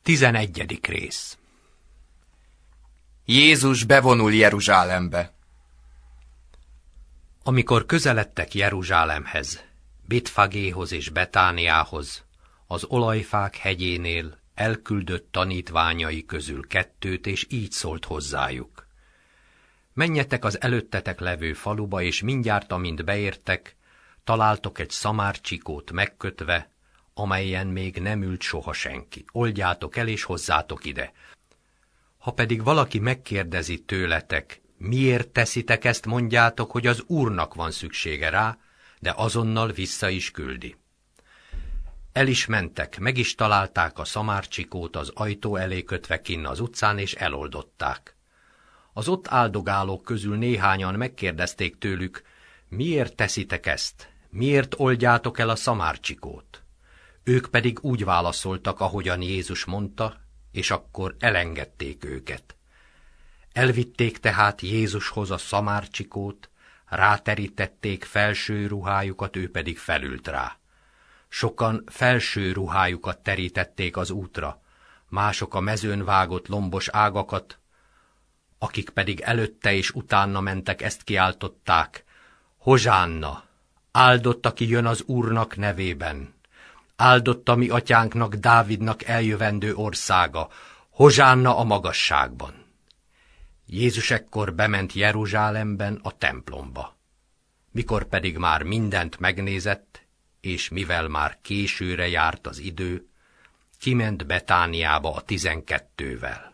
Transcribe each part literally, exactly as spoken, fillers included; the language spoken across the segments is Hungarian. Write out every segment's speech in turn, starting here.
Tizenegyedik rész. Jézus bevonul Jeruzsálembe. Amikor közeledtek Jeruzsálemhez, Betfagéhoz és Betániához, az olajfák hegyénél elküldött tanítványai közül kettőt, és így szólt hozzájuk. Menjetek az előttetek levő faluba, és mindjárt, amint beértek, találtok egy szamárcsikót megkötve, amelyen még nem ült soha senki. Oldjátok el, és hozzátok ide. Ha pedig valaki megkérdezi tőletek, miért teszitek ezt, mondjátok, hogy az Úrnak van szüksége rá, de azonnal vissza is küldi. El is mentek, meg is találták a szamárcsikót az ajtó elé kötve kinn az utcán, és eloldották. Az ott áldogálók közül néhányan megkérdezték tőlük, miért teszitek ezt, miért oldjátok el a szamárcsikót? Ők pedig úgy válaszoltak, ahogyan Jézus mondta, és akkor elengedték őket. Elvitték tehát Jézushoz a szamárcsikót, ráterítették felső ruhájukat, ő pedig felült rá. Sokan felső ruhájukat terítették az útra, mások a mezőn vágott lombos ágakat, akik pedig előtte és utána mentek, ezt kiáltották: Hozsánna, áldott, aki jön az Úrnak nevében! Áldott a mi atyánknak, Dávidnak eljövendő országa, hozsánna a magasságban. Jézus ekkor bement Jeruzsálemben a templomba. Mikor pedig már mindent megnézett, és mivel már későre járt az idő, kiment Betániába a tizenkettővel.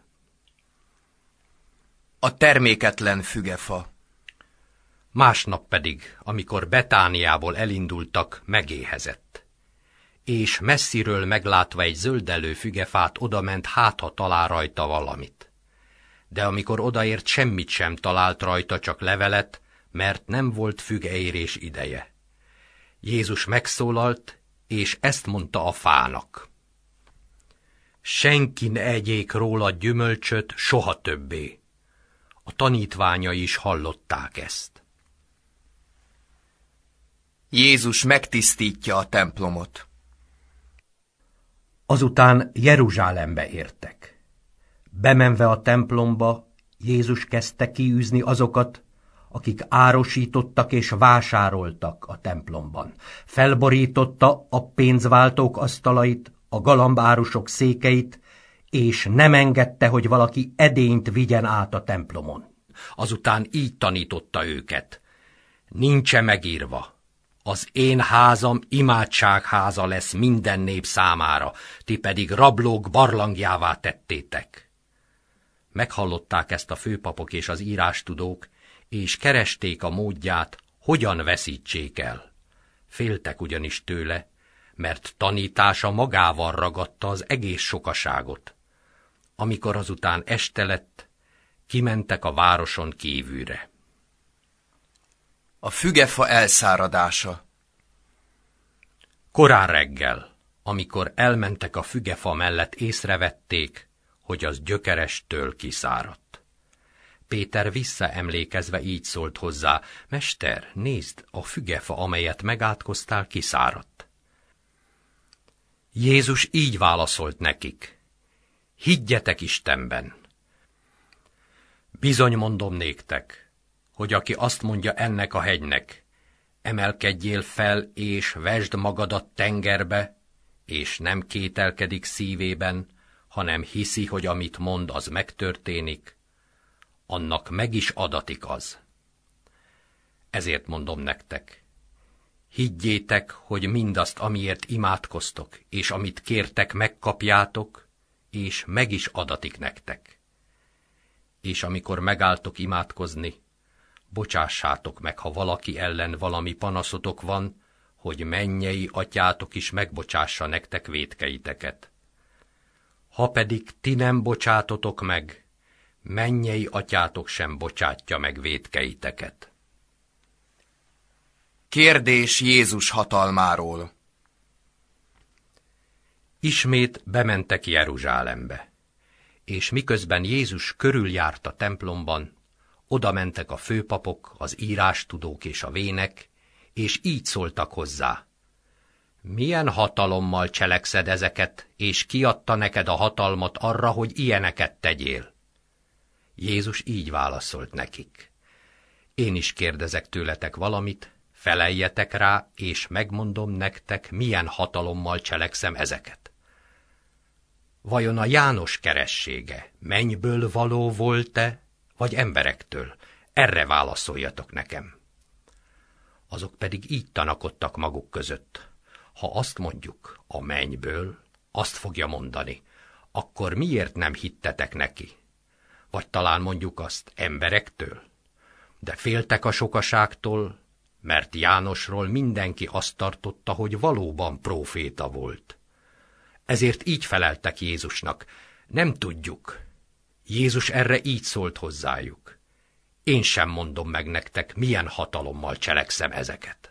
A terméketlen fügefa. Másnap pedig, amikor Betániából elindultak, megéhezett. És messziről meglátva egy zöldelő fügefát, odament, hát ha talál rajta valamit. De amikor odaért, semmit sem talált rajta, csak levelet, mert nem volt fügeérés ideje. Jézus megszólalt, és ezt mondta a fának: senki ne egyék róla gyümölcsöt soha többé. A tanítványai is hallották ezt. Jézus megtisztítja a templomot. Azután Jeruzsálembe értek. Bemenve a templomba, Jézus kezdte kiűzni azokat, akik árosítottak és vásároltak a templomban. Felborította a pénzváltók asztalait, a galambárusok székeit, és nem engedte, hogy valaki edényt vigyen át a templomon. Azután így tanította őket: nincs-e megírva, az én házam imádságháza lesz minden nép számára, ti pedig rablók barlangjává tettétek. Meghallották ezt a főpapok és az írástudók, és keresték a módját, hogyan veszítsék el. Féltek ugyanis tőle, mert tanítása magával ragadta az egész sokaságot. Amikor azután este lett, kimentek a városon kívülre. A fügefa elszáradása. Korán reggel, amikor elmentek a fügefa mellett, észrevették, hogy az gyökerestől kiszáradt. Péter visszaemlékezve így szólt hozzá: Mester, nézd, a fügefa, amelyet megátkoztál, kiszáradt. Jézus így válaszolt nekik: higgyetek Istenben! Bizony mondom néktek, hogy aki azt mondja ennek a hegynek, emelkedjél fel és vesd magadat tengerbe, és nem kételkedik szívében, hanem hiszi, hogy amit mond, az megtörténik, annak meg is adatik az. Ezért mondom nektek, higgyétek, hogy mindazt, amiért imádkoztok, és amit kértek, megkapjátok, és meg is adatik nektek. És amikor megálltok imádkozni, bocsássátok meg, ha valaki ellen valami panaszotok van, hogy mennyei atyátok is megbocsássa nektek vétkeiteket. Ha pedig ti nem bocsátotok meg, mennyei atyátok sem bocsátja meg vétkeiteket. Kérdés Jézus hatalmáról. Ismét bementek Jeruzsálembe, és miközben Jézus körüljárt a templomban, oda mentek a főpapok, az írástudók és a vének, és így szóltak hozzá: Milyen hatalommal cselekszed ezeket, és ki adta neked a hatalmat arra, hogy ilyeneket tegyél? Jézus így válaszolt nekik. Én is kérdezek tőletek valamit, feleljetek rá, és megmondom nektek, milyen hatalommal cselekszem ezeket. Vajon a János keressége mennyből való volt-e, vagy emberektől? Erre válaszoljatok nekem. Azok pedig így tanakodtak maguk között. Ha azt mondjuk, a mennyből, azt fogja mondani, akkor miért nem hittetek neki? Vagy talán mondjuk azt emberektől? De féltek a sokaságtól, mert Jánosról mindenki azt tartotta, hogy valóban próféta volt. Ezért így feleltek Jézusnak, nem tudjuk. Jézus erre így szólt hozzájuk. Én sem mondom meg nektek, milyen hatalommal cselekszem ezeket.